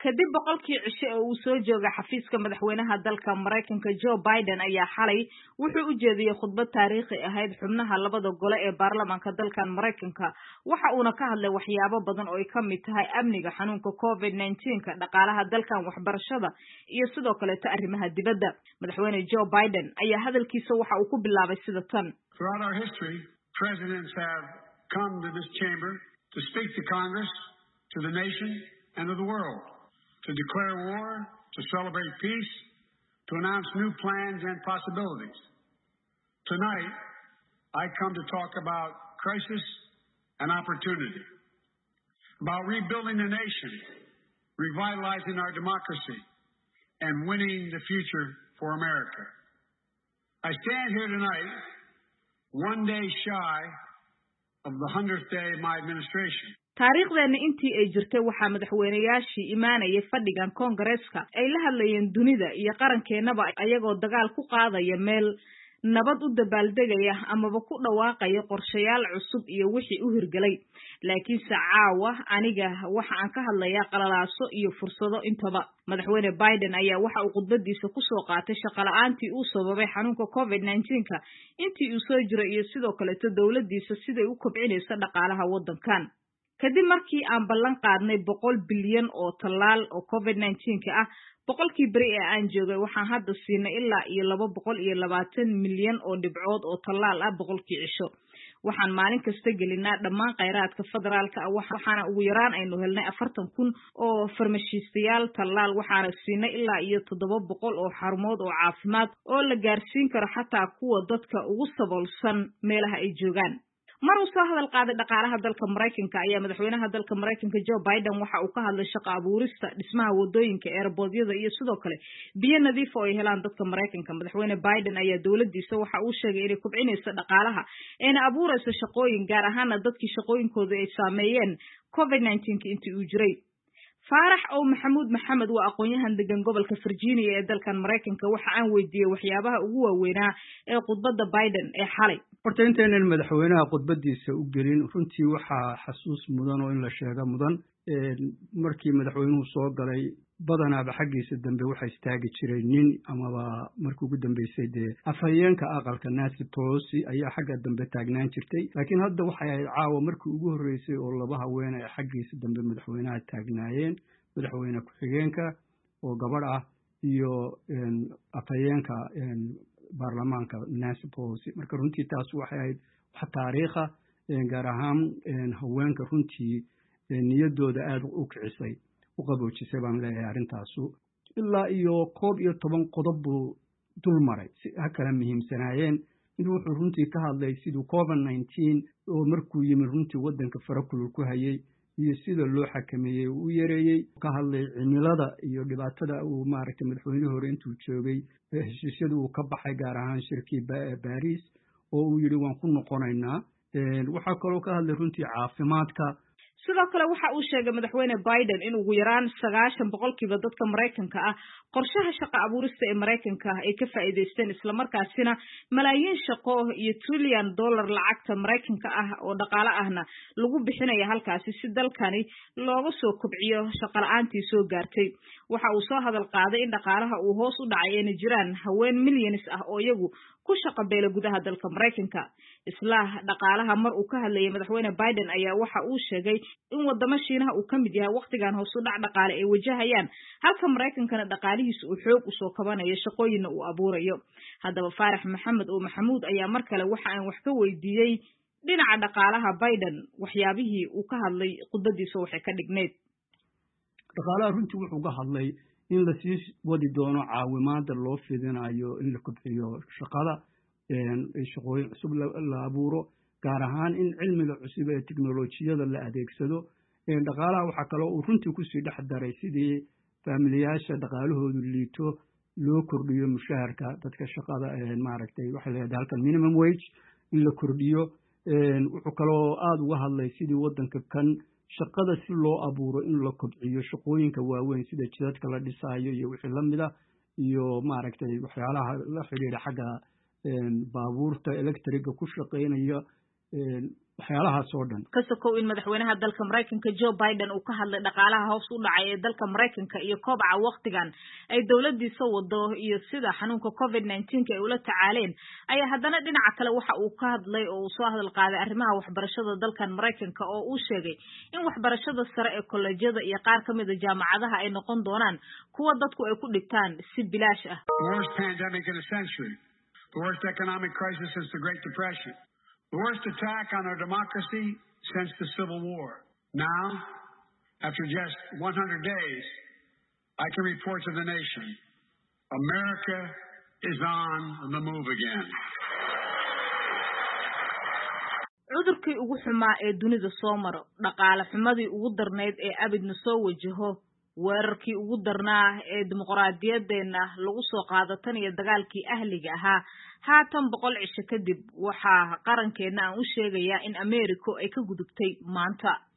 kadib boqolkii cisho oo uu soo joogay xafiiska madaxweynaha dalka Mareykanka Joe Biden ayaa xalay wuxuu u jeediyay khudbad taariikhi ahayd xubnaha labada gole ee baarlamaanka dalkan Mareykanka waxa uuna ka hadlay waxyaabo badan oo ay ka mid tahay amniga xanuunka COVID-19 dhaqaalaha dalkan waxbarashada iyo sidoo kale arrimaha dibadda madaxweyne Joe Biden ayaa hadalkiisa waxa uu ku bilaabay sida tan. Throughout our history, presidents have come to this chamber to speak to Congress, to the nation, and to the world. To declare war, to celebrate peace, to announce new plans and possibilities. Tonight, I come to talk about crisis and opportunity, about rebuilding the nation, revitalizing our democracy, and winning the future for America. I stand here tonight, one day shy of the 100th day of my administration. taariikhdeena intii ay jirtay waxaa madaxweynayaashii imaanayay fadhigan Koongareeska ay la hadlayeen dunida iyo qarankeenaba ayagoo dagaal ku qaadaya meel nabad u dabaaldegaya amaba ku dhawaaqaya qorshayaal cusub iyo wixii u hirgalay laakiin caawa aniga waxa aan ka hadlayaa qalalaaso iyo fursado intaba madaxweyne Biden ayaa waxa uu khudbadiisa ku soo qaatay shaqo la'aantii uu sababay xanuunka COVID-19 intii uu soo jiray iyo sidoo kale dawladdiisa siday u kobcinayso dhaqaalaha waddankan kadib markii aan ballan qaadnay 100 bilyan oo tallaal oo COVID-19 ah boqolkii bari ee aan joogay waxaan hadda siinay ilaa iyo 220 milyan oo dhibcood oo tallaal ah boqolkii cisho waxaan maalin kasta gelinaa dhammaan kheyraadka federaalka ah waxaana ugu yaraan aynu helnay 40,000 oo farmashiistayaal tallaal waxaana siinay ilaa iyo 700 oo xarumood oo caafimaad oo la gaarsiin karo xataa kuwa dadka ugu saboolsan meelaha ay joogaan mar uu soo hadal qaaday dhaqaalaha dalka Mareykanka ayaa madaxweynaha dalka Mareykanka Joe Biden waxa uu ka hadlay shaqo abuurista dhismaha wadooyinka airportyada iyo sidoo kale biyo nadiif oo ay helaan dadka Mareykanka madaxweyne Biden ayaa dawladdiisa waxa uu sheegay inay kobcinayso dhaqaalaha ayna abuurayso shaqooyin gaar ahaan dadkii shaqooyinkooda ay saameeyeen COVID-19 intii uu jiray Faarax oo Maxamed waa aqoonyahan degan gobolka Virginia ee dalkan Mareykanka waxa aan weydiiyay waxyaabaha ugu waaweynaa ee khudbadda Biden ee xalay horta intaan madaxweynaha khudbadiisa u gelin runtii waxa xasuus mudan oo in la sheego mudan markii madaxweynuhu soo galay badanaaba xaggiisa dambe waxa istaagi jiray nin amaba markii ugu dambeysay afhayeenka aqalka Nancy Pelosi ayaa xagga dambe taagnaan jirtay laakiin hadda waxay ahayd caawa markii ugu horeysay oo laba haween ay xaggiisa dambe madaxweynaha taagnaayeen madaxweyne ku-xigeenka oo gabadh ah iyo afhayeenka baarlamaanka Nancy Pelosi marka runtii taas waxay ahayd wax taariikh ah gaar ahaan haweenka runtii niyadooda aad u kicisay u qaboojisay baan leeyahay arintaasu ilaa iyo 11 qodob buu dul maray si kala muhiimsanaayeen inuu wuxuu runtii ka hadlay siduu COVID-19 oo markuu yimid runtii waddanka farakulul ku hayay iyo sida loo xakameeyay uu yareeyay ka hadlay cimilada iyo dhibaatada uu maaragtay madaxweynaha hore intuu joogay heshiisyada uu ka baxay gaar ahaan shirkii Paris oo uu yiri waan ku noqonaynaa waxa kaloo ka hadlay runtii caafimaadka sidoo kale waxa uu sheegay madaxweyne Biden in ugu yaraan 90% dadka Mareykanka ah qorshaha shaqo abuurista ee Mareykanka ay ka faa'iideysteen isla markaasina malaayiin shaqo iyo trillion dollar lacagta Mareykanka ah oo dhaqaale ahna lagu bixinayo halkaasi si dalkani looga soo kobciyo shaqo la'aantii soo gaartay waxa uu soo hadal qaaday in dhaqaalaha uu hoos u dhacay in jiraan haween milyanis ah oo iyagu ku shaqo beela gudaha dalka Mareykanka isla dhaqaalaha mar uu ka hadlayay madaxweyne Biden ayaa waxa uu sheegay in wadamo Shiinaha uu kamid yahay waqtigan hoos u dhac dhaqaale ay wajahayaan halka Mareykankana dhaqaalihiisa uu xoog u soo kabanayo shaqooyinna uu abuurayo haddaba Faarax Maxamuud ayaa mar kale waxa aan wax ka weydiiyay dhinaca dhaqaalaha Biden waxyaabihii uu ka hadlay khudbadiisa waxay ka dhigneed dhaqaalaha runtii wuxuu ka hadlay in la sii wadi doono caawimaada loo fidinayo in la kobciyo shaqada shaqooyin cusub la abuuro gaar ahaan in cilmiga cusub ee tiknoolajiyada la adeegsado dhaqaalaha waxa kale oo runtii ku sii dhex daray sidii faamiliyaasha dhaqaalahoodu liito loo kordhiyo mushaharka dadka shaqada maaragtay waxa la yiraahdaa halkan minimum wage in la kordhiyo wuxuu kaloo aad uga hadlay sidii waddanka kan shaqada si loo abuuro in la kobciyo shaqooyinka waaweyn sida jidadka la dhisaayo iyo wixii la mid ah iyo maaragtay waxyaalaha la xiriira xagga baabuurta electriga ku shaqeynaya waxyaalahaas oo dhan. ka sokow in madaxweynaha dalka Mareykanka Joe Biden uu ka hadlay dhaqaalaha hoos u dhacay ee dalka Mareykanka iyo kobaca waqtigan ay dawladdiisa wado iyo sida xanuunka COVID-19 ay ula tacaaleen ayaa haddana dhinaca kale waxa uu ka hadlay oo uu soo hadal qaaday arrimaha waxbarashada dalkan Mareykanka oo uu sheegay in waxbarashada sare ee kollejyada iyo qaar ka mid ah jaamacadaha ay noqon doonaan kuwa dadku ay ku dhigtaan si bilaash ah. The worst economic crisis since the Great Depression. The worst attack on our democracy since the Civil War. Now, after just 100 days, I can report to the nation, America is on the move again. cudurkii ugu xumaa ee dunida soo maro, dhaqaale xumadii ugu darneyd ee abidna soo wajaho, weerarkii ugu darnaa ee dimuqraadiyadeena lagu soo qaado tan iyo dagaalkii ahliga ahaa haatan 100 cisho kadib waxaa qarankeena aan u sheegayaa in Ameerika ay ka gudubtay maanta.